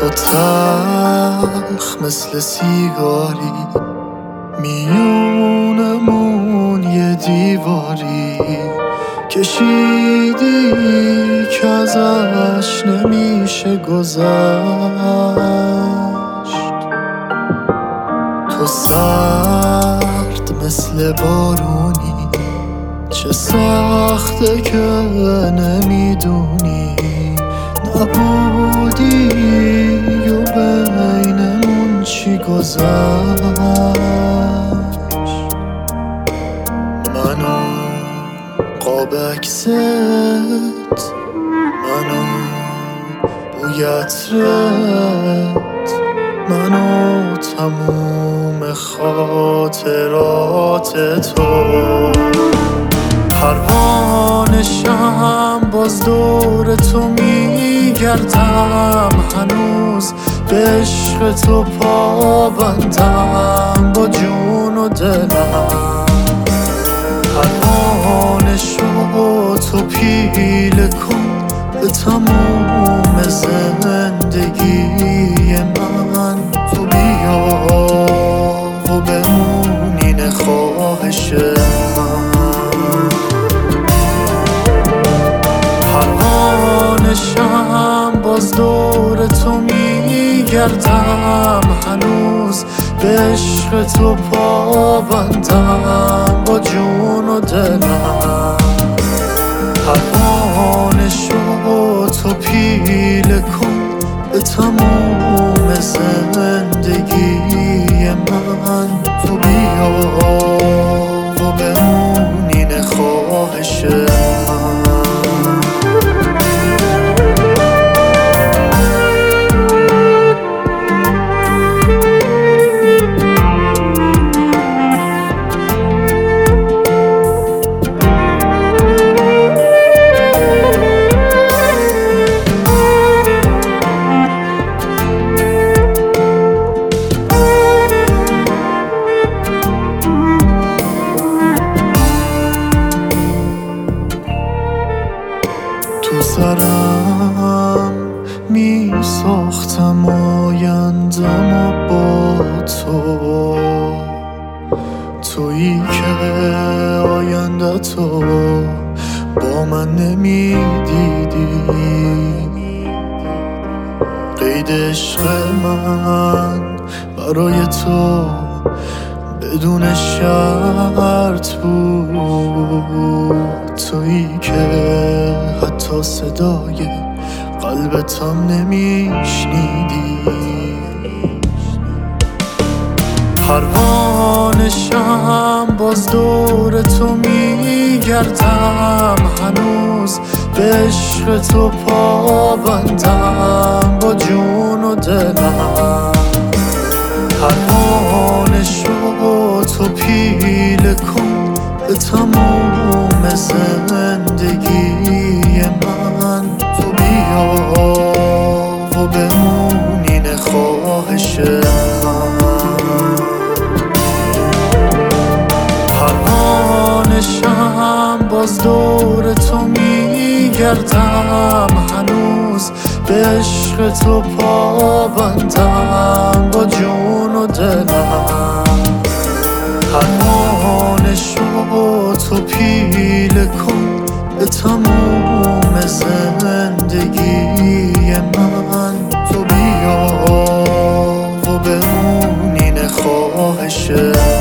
تو تلخ مثل سیگاری، میونمون یه دیواری کشیدی که ازش نمیشه گذشت. تو سرد مثل بارونی، چه سخته که نمیدونی، نبودی و بینمون چی گذشت. منو قاب عکست، منو بوی عطرت، منو تموم خاطرات تو. پروانشم باز دور تو میگردم، هنوز به عشق تو پابندم با جون و دلم. پروانه شو تو پیله کن به تموم زندگی من، تو بیا و بمون اینه خواهش من. پروانشم باز دور تو میگردم، هنوز به عشق تو پابندم با جون و دلم. پروانه شو تو پیله کن به تموم زندگی من، تو بیا و بمون اینه خواهش من. تو سرم می ساختم آیندم و با تو، تویی که آینده تو با من نمی دیدی. قید عشق من برای تو بدون شرط بود، تویی که حتی صدای قلبتم نمیشنیدی. پروانشم باز دور تو میگردم، هنوز به عشق تو پابندم با جون و دلم. پروانه شو تو پیله کن به تموم زندگی من، تو بیا و بمون اینه خواهش من. پروانشم باز دور تو میگردم، هنوز به عشق تو پابندم با جون و دلم. پروانه شو تو پیله کن به تموم زندگی من، تو بیا و بمون اینه خواهش من.